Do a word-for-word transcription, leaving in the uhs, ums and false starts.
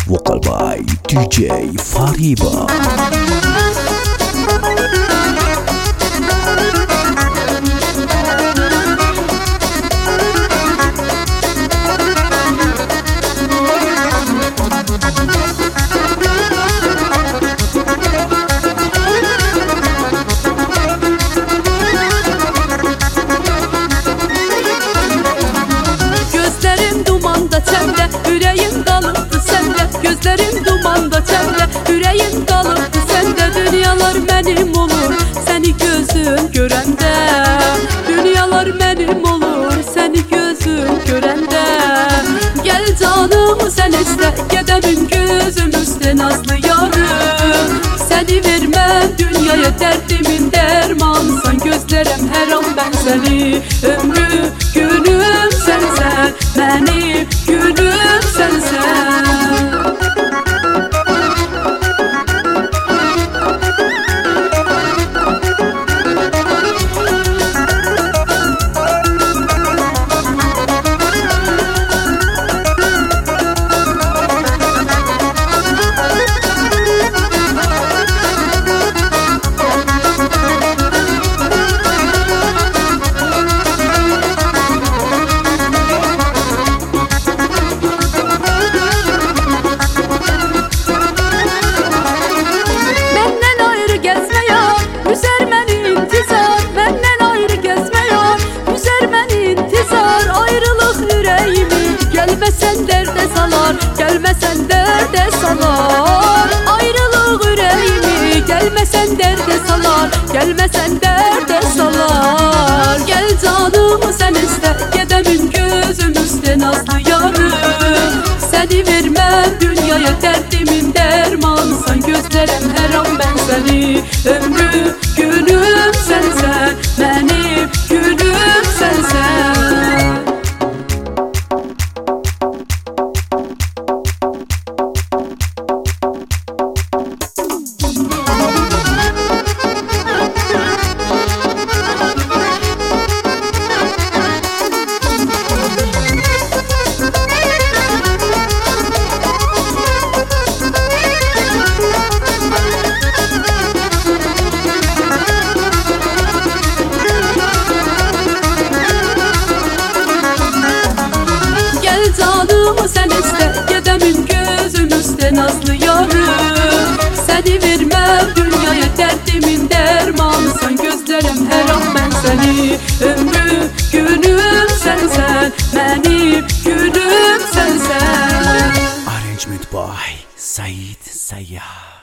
Vocal by D J Fariba. Yüreğim kalıptı sende, gözlerim dumanda sende, yüreğim kalıptı sende. Dünyalar benim olur seni gözüm görende, dünyalar benim olur seni gözüm görende. Gel canım sen iste, gedemim gözüm üstte nazlı yarım. Seni vermem dünyaya, derdimin dermansan, gözlerim her an ben seni. Ömrü günüm sensen, benim gülüm sensen. Gelmesen derde salar, gelmesen derde salar. Ayrılık yüreğimi gelmesen derde salar, gelmesen derde salar. Gel canım sen iste, gedemim gözüm üstte nazlı yarım. Seni vermem dünyaya, derdimin dermansan, gözlerim her an ben seni. Ömrüm günüm sensen, benim gülüm sensen. Canımı sen iste, gedemim gözüm üstte nazlı yarım. Seni vermem dünyaya, derdimin dermansan, gözlerim her an ben seni. Ömrüm günüm sensen, benim gülüm sensen. Arrangement by Said Sayyah.